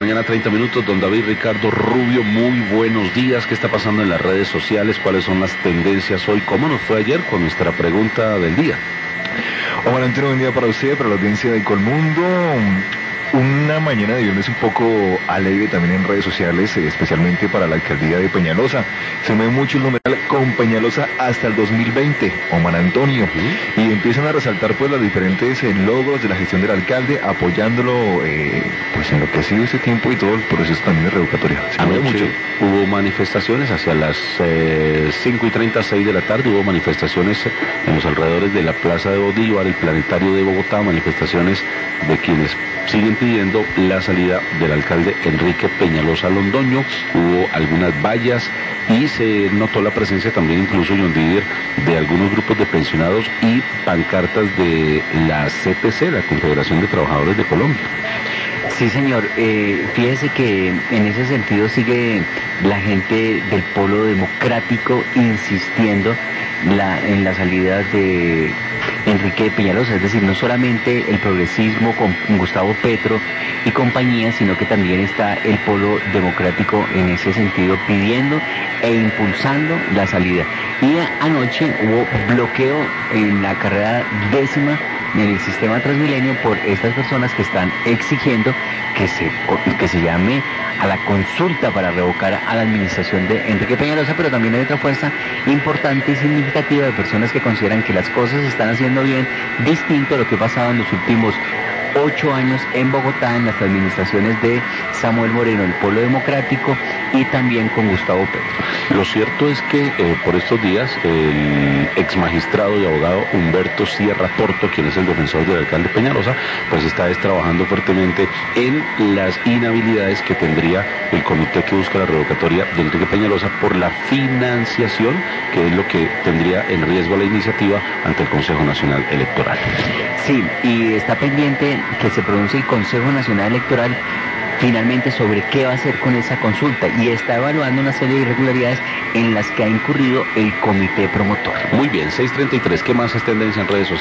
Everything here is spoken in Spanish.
Mañana 30 minutos, don David Ricardo Rubio, muy buenos días. ¿Qué está pasando en las redes sociales? ¿Cuáles son las tendencias hoy? ¿Cómo nos fue ayer con nuestra pregunta del día? Hola, un buen día para usted, para la audiencia de Colmundo. Una mañana de viernes un poco alegre también en redes sociales, especialmente para la alcaldía de Peñalosa. Se mueve mucho el numeral con Peñalosa hasta el 2020, Omar Antonio. Y empiezan a resaltar pues los diferentes logros de la gestión del alcalde, apoyándolo pues en lo que ha sido este tiempo y todo el proceso también de revocatoria. Se mueve mucho. Hubo manifestaciones hacia las 5:30, 6 de la tarde, hubo manifestaciones en los alrededores de la Plaza de Bolívar, el Planetario de Bogotá, manifestaciones de quienes siguen pidiendo la salida del alcalde Enrique Peñalosa Londoño. Hubo algunas vallas y se notó la presencia también, incluso John Didier, de algunos grupos de pensionados y pancartas de la CTC, la Confederación de Trabajadores de Colombia. Sí, señor. Fíjese que en ese sentido sigue la gente del Polo Democrático insistiendo en la salida de Enrique Peñalosa, es decir, no solamente el progresismo con Gustavo Petro y compañía, sino que también está el Polo Democrático en ese sentido pidiendo e impulsando la salida. Y anoche hubo bloqueo en la carrera 10ª en el sistema Transmilenio por estas personas que están exigiendo que se llame a la consulta para revocar a la administración de Enrique Peñalosa, pero también hay otra fuerza importante y significativa de personas que consideran que las cosas se están haciendo bien, distinto a lo que ha pasado en los últimos 8 años en Bogotá, en las administraciones de Samuel Moreno, el Polo Democrático, y también con Gustavo Petro. Lo cierto es que por estos días el ex magistrado y abogado Humberto Sierra Porto, quien es el defensor del alcalde Peñalosa, pues está trabajando fuertemente en las inhabilidades que tendría el comité que busca la revocatoria de Enrique Peñalosa por la financiación, que es lo que tendría en riesgo la iniciativa ante el Consejo Nacional Electoral. Sí, y está pendiente que se pronuncie el Consejo Nacional Electoral finalmente sobre qué va a hacer con esa consulta, y está evaluando una serie de irregularidades en las que ha incurrido el comité promotor. Muy bien, 6:33, ¿qué más es tendencia en redes sociales?